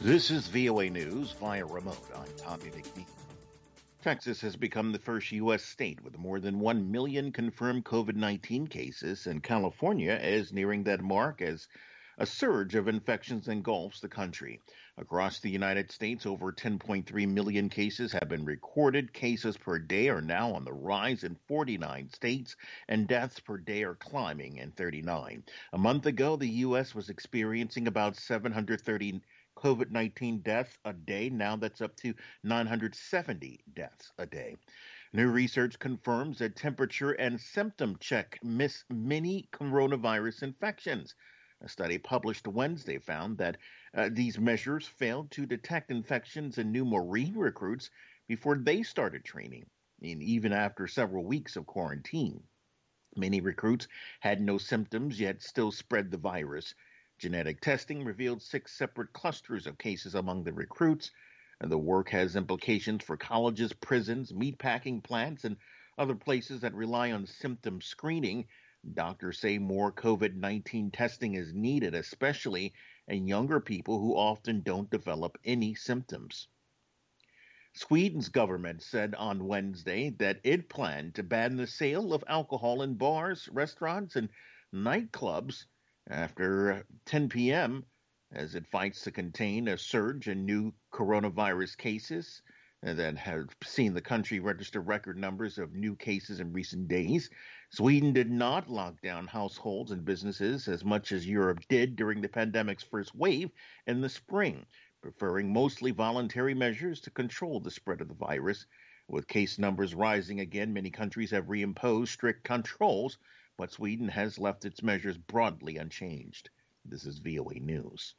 This is VOA News via remote. I'm Tommy McNeil. Texas has become the first U.S. state with more than 1 million confirmed COVID-19 cases, and California is nearing that mark as a surge of infections engulfs the country. Across the United States, over 10.3 million cases have been recorded. Cases per day are now on the rise in 49 states, and deaths per day are climbing in 39. A month ago, the U.S. was experiencing about 730 COVID-19 deaths a day. Now that's up to 970 deaths a day. New research confirms that temperature and symptom check miss many coronavirus infections. A study published Wednesday found that these measures failed to detect infections in new Marine recruits before they started training, and even after several weeks of quarantine. Many recruits had no symptoms yet still spread the virus. Genetic testing revealed 6 separate clusters of cases among the recruits, and the work has implications for colleges, prisons, meatpacking plants, and other places that rely on symptom screening. Doctors say more COVID-19 testing is needed, especially in younger people who often don't develop any symptoms. Sweden's government said on Wednesday that it planned to ban the sale of alcohol in bars, restaurants, and nightclubs after 10 p.m. as it fights to contain a surge in new coronavirus cases that have seen the country register record numbers of new cases in recent days. Sweden did not lock down households and businesses as much as Europe did during the pandemic's first wave in the spring, preferring mostly voluntary measures to control the spread of the virus. With case numbers rising again, many countries have reimposed strict controls, but Sweden has left its measures broadly unchanged. This is VOA News.